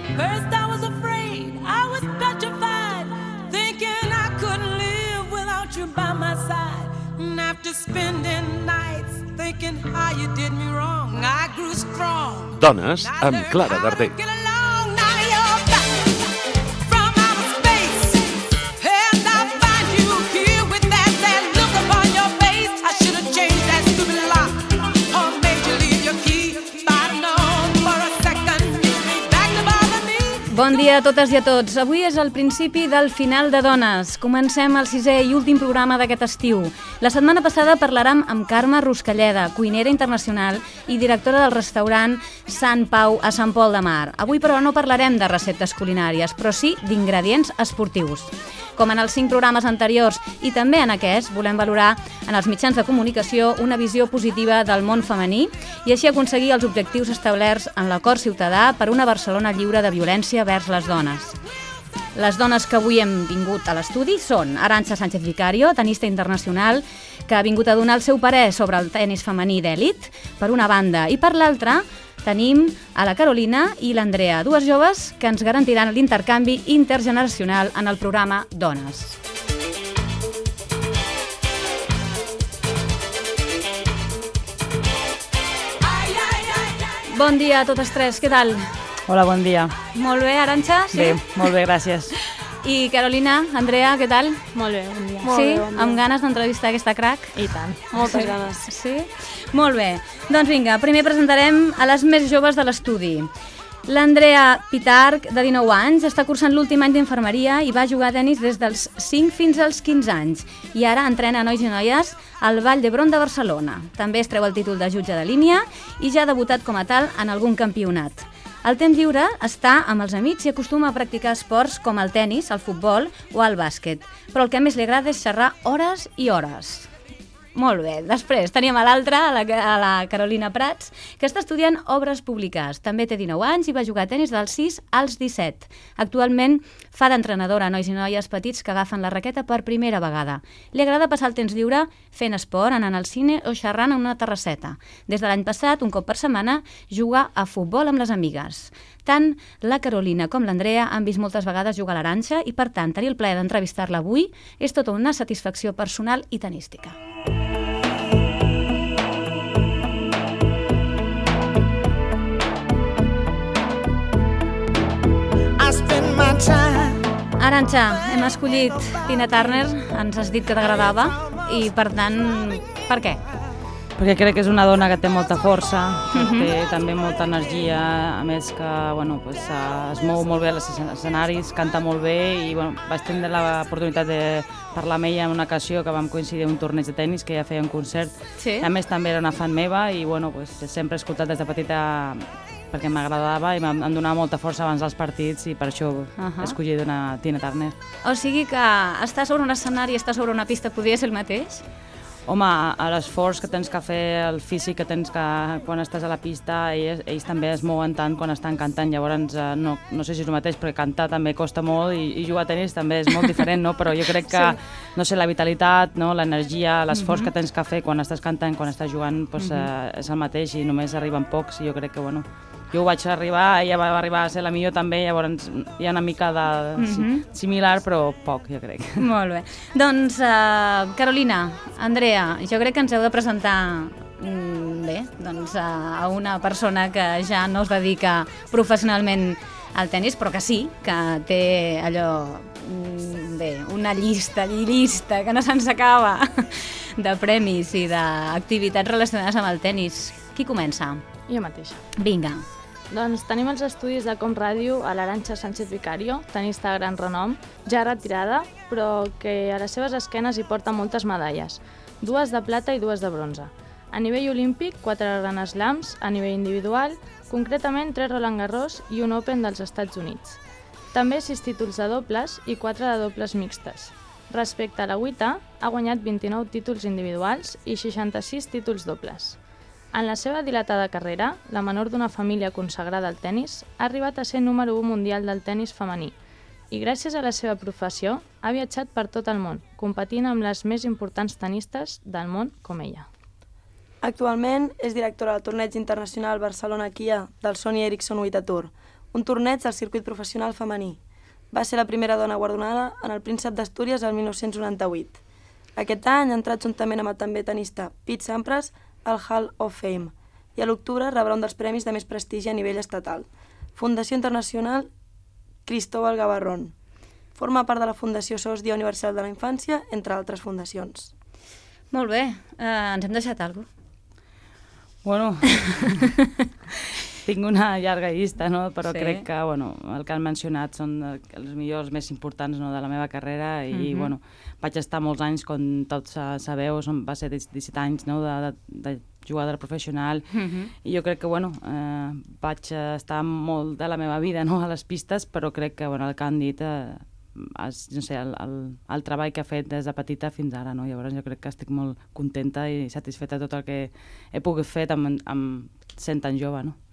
First I was afraid, I was petrified, thinking I couldn't live without you by my side. And after spending nights thinking how you did me wrong, I grew strong. Dones amb Clara Darder. Bon dia a totes i a tots. Avui és el principi del final de Dones. Comencem el 6è i últim programa d'aquest estiu. La setmana passada parlàrem amb Carme Ruscalleda, cuinera internacional i directora del restaurant Sant Pau a Sant Pol de Mar. Avui, però, no parlarem de receptes culinàries, però sí d'ingredients esportius. Com en els 5 programes anteriors i també en aquest, volem valorar en els mitjans de comunicació una visió positiva del món femení i així aconseguir els objectius establerts en l'acord ciutadà per una Barcelona lliure de violència vers les dones. Les dones que avui hem vingut a l'estudi són Arantxa Sánchez Vicario, tenista internacional, que ha vingut a donar el seu parer sobre el tenis femení d'èlit, per una banda, i per l'altra tenim a la Carolina i l'Andrea, dues joves que ens garantiran l'intercanvi intergeneracional en el programa Dones. Bon dia a totes tres, què tal? Hola, bon dia. Molt bé, Arantxa? Sí? Bé, molt bé, gràcies. I Carolina, Andrea, què tal? Molt bé, bon dia. Sí? Molt bé, bon dia. Amb ganes d'entrevistar aquesta crac? I tant, moltes ganes. Sí? Molt bé. Doncs vinga, primer presentarem a les més joves de l'estudi. L'Andrea Pitarch, de 19 anys, està cursant l'últim any d'infermeria i va jugar a tenis des dels 5 fins als 15 anys. I ara entrena nois i noies al Vall d'Hebron de Barcelona. També es treu el títol de jutge de línia i ja ha debutat com a tal en algun campionat. Al temps lliure està amb els amics i acostuma a practicar esports com el tenis, el futbol o el bàsquet. Però el que més li agrada és xerrar hores i hores. Molt bé. Després teníem a l'altra, a la Carolina Prats, que està estudiant obres públiques. També té 19 anys i va jugar a tenis dels 6 als 17. Actualment fa d'entrenadora a nois i noies petits que agafen la raqueta per primera vegada. Li agrada passar el temps lliure fent esport, anant al cine o xerrant en una terrasseta. Des de l'any passat, un cop per setmana, juga a futbol amb les amigues. Tant la Carolina com l'Andrea han vist moltes vegades jugar a l'Arantxa i, per tant, tenir el plaer d'entrevistar-la avui és tota una satisfacció personal i tenística. Arantxa, hem escollit Tina Turner, ens has dit que t'agradava i, per tant, per què? Perquè crec que és una dona que té molta força, que té també molta energia, a més que es mou molt bé als escenaris, canta molt bé i vaig tenir l'oportunitat de parlar amb ella en una ocasió que vam coincidir en un torneig de tenis que ella feia un concert. Sí. A més també era una fan meva i sempre he escoltat des de petita perquè m'agradava i em donava molta força abans dels partits i per això he escollit una Tina Turner. O sigui que estar sobre un escenari i estar sobre una pista podria ser el mateix? Home, l'esforç que tens que fer, el físic que tens que quan estàs a la pista, ells també es mouen tant quan estan cantant, llavors no sé si és el mateix, perquè cantar també costa molt i jugar a tenis també és molt diferent, no? Però jo crec que, no sé, la vitalitat, no? L'energia, l'esforç que tens que fer quan estàs cantant, quan estàs jugant, és el mateix i només arriben pocs i jo crec que, jo ho vaig arribar, ella va arribar a ser la millor també, llavors hi ha una mica de similar, però poc, jo crec. Molt bé. Doncs, Carolina, Andrea, jo crec que ens heu de presentar a una persona que ja no es dedica professionalment al tenis, però que sí, que té allò, una llista que no se'ns acaba de premis i d'activitats relacionades amb el tenis. Qui comença? Jo mateixa. Vinga. Doncs tenim els estudis de Com Ràdio a l'Arantxa Sánchez Vicario, tenista de gran renom, ja retirada, però que a les seves esquenes hi porta moltes medalles, 2 de plata i 2 de bronze. A nivell olímpic, 4 Grand Slams, a nivell individual, concretament 3 Roland Garros i un Open dels Estats Units. També 6 títols de dobles i 4 de dobles mixtes. Respecte a la WTA, ha guanyat 29 títols individuals i 66 títols dobles. En la seva dilatada carrera, la menor d'una família consagrada al tenis, ha arribat a ser número 1 mundial del tenis femení i gràcies a la seva professió ha viatjat per tot el món, competint amb les més importants tenistes del món com ella. Actualment és directora del torneig internacional Barcelona-Kia del Sony Ericsson WTA Tour, un torneig del circuit professional femení. Va ser la primera dona guardonada en el Príncep d'Astúries el 1998. Aquest any ha entrat juntament amb el també tenista Pete Sampras al Hall of Fame i a l'octubre rebrà un dels premis de més prestigi a nivell estatal. Fundació Internacional Cristóbal Gavarrón. Forma part de la Fundació SOS Dia Universal de la Infància, entre altres fundacions. Molt bé, ens hem deixat alguna cosa. Bueno, tinc una llarga llista, no? Però Sí. crec que el que han mencionat són els millors més importants, no, de la meva carrera i vaig estar molts anys, com tots sabeu, va ser 17 anys, no, de jugadora professional i jo crec que vaig estar molt de la meva vida, no, a les pistes, però crec que el que han dit no sé, el treball que he fet des de petita fins ara, no? Llavors jo crec que estic molt contenta i satisfeta de tot el que he pogut fer sent tan jove, no?